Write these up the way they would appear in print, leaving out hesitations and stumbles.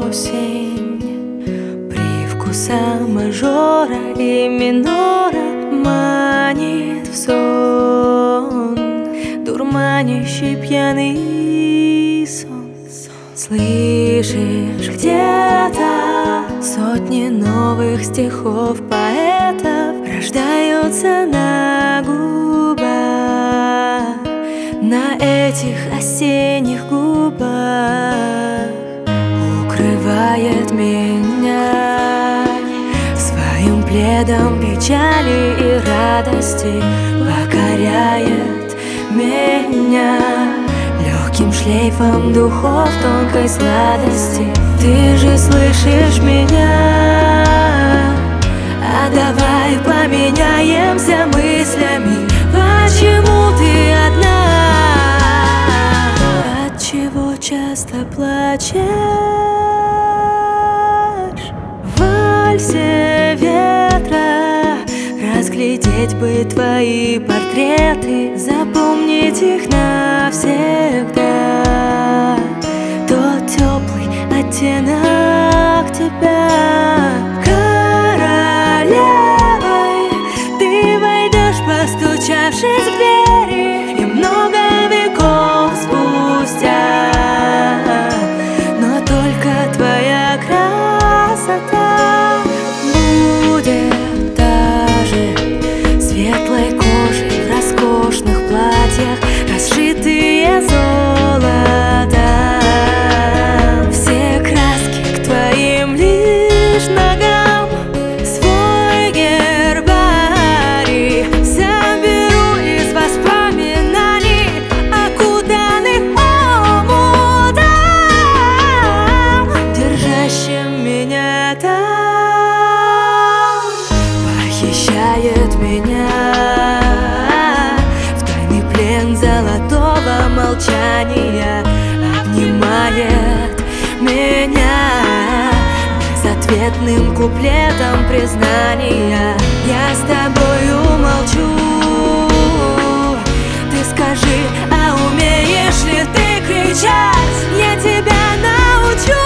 осень привкуса мажора и минора манит в сон, дурманящий пьяный сон. Слышишь где-то сотни новых стихов поэтов рождаются на губах, на этих осенних губах. Укрывает меня своим пледом печали и радости, покоряет меня легким шлейфом духов тонкой сладости. Ты же слышишь меня? А давай поменяемся мыслями. Почему ты одна? Отчего часто плачешь? В вальсе ветра разглядеть бы твои портреты, запомнить их навсегда. Тот теплый оттенок тебя. Королевой ты войдешь, постучавшись в двери, и много веков спустя. Но только твоя красота будет даже светлой кожей в роскошных платьях, расшитые золотом. Все краски к твоим лишь ногам, свой гербарий соберу из воспоминаний, окутанных омутом, держащим меня там. Похищает меня в тайный плен золотого молчания, обнимает меня безответным куплетом признания. Я с тобою молчу. Ты скажи, а умеешь ли ты кричать? Я тебя научу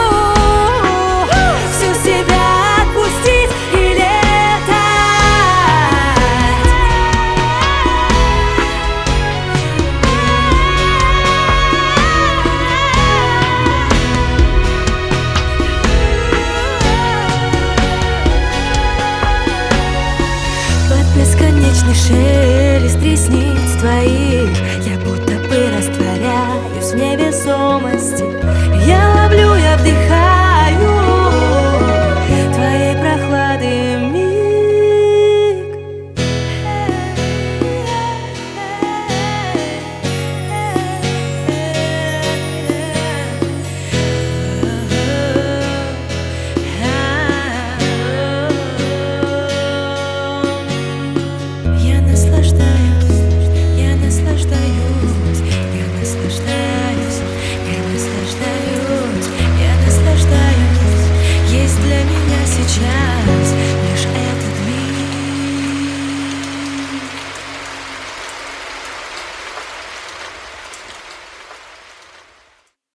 всю себя отпустить и летать. Под бесконечный шелест ресниц твоих я будто бы растворяюсь в невесомости.